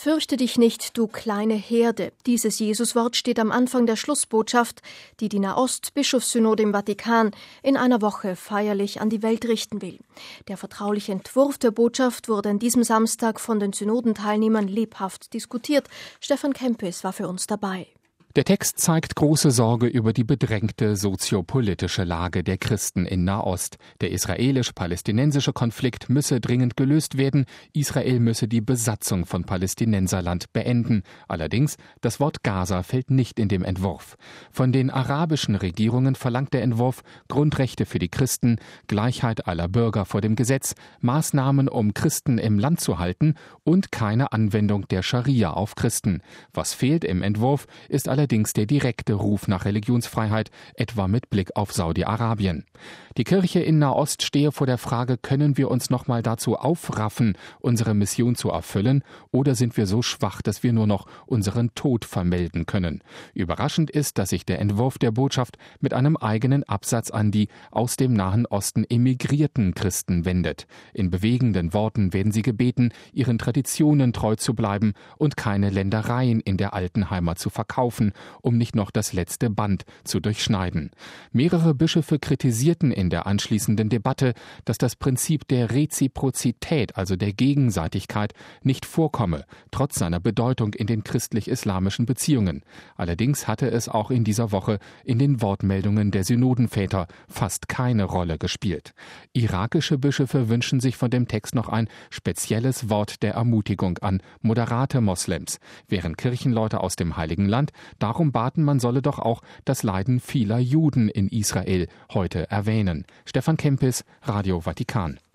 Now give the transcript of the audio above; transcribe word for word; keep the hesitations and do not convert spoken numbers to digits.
Fürchte dich nicht, du kleine Herde. Dieses Jesuswort steht am Anfang der Schlussbotschaft, die die Nahost-Bischofssynode im Vatikan in einer Woche feierlich an die Welt richten will. Der vertrauliche Entwurf der Botschaft wurde an diesem Samstag von den Synodenteilnehmern lebhaft diskutiert. Stefan Kempis war für uns dabei. Der Text zeigt große Sorge über die bedrängte soziopolitische Lage der Christen in Nahost. Der israelisch-palästinensische Konflikt müsse dringend gelöst werden. Israel müsse die Besatzung von Palästinenserland beenden. Allerdings, das Wort Gaza fällt nicht in dem Entwurf. Von den arabischen Regierungen verlangt der Entwurf Grundrechte für die Christen, Gleichheit aller Bürger vor dem Gesetz, Maßnahmen, um Christen im Land zu halten und keine Anwendung der Scharia auf Christen. Was fehlt im Entwurf, ist allerdings Allerdings der direkte Ruf nach Religionsfreiheit, etwa mit Blick auf Saudi-Arabien. Die Kirche in Nahost stehe vor der Frage, können wir uns noch mal dazu aufraffen, unsere Mission zu erfüllen, oder sind wir so schwach, dass wir nur noch unseren Tod vermelden können? Überraschend ist, dass sich der Entwurf der Botschaft mit einem eigenen Absatz an die aus dem Nahen Osten emigrierten Christen wendet. In bewegenden Worten werden sie gebeten, ihren Traditionen treu zu bleiben und keine Ländereien in der alten Heimat zu verkaufen, um nicht noch das letzte Band zu durchschneiden. Mehrere Bischöfe kritisierten in der anschließenden Debatte, dass das Prinzip der Reziprozität, also der Gegenseitigkeit, nicht vorkomme, trotz seiner Bedeutung in den christlich-islamischen Beziehungen. Allerdings hatte es auch in dieser Woche in den Wortmeldungen der Synodenväter fast keine Rolle gespielt. Irakische Bischöfe wünschen sich von dem Text noch ein spezielles Wort der Ermutigung an moderate Moslems, während Kirchenleute aus dem Heiligen Land darum baten, man solle doch auch das Leiden vieler Juden in Israel heute erwähnen. Stefan Kempis, Radio Vatikan.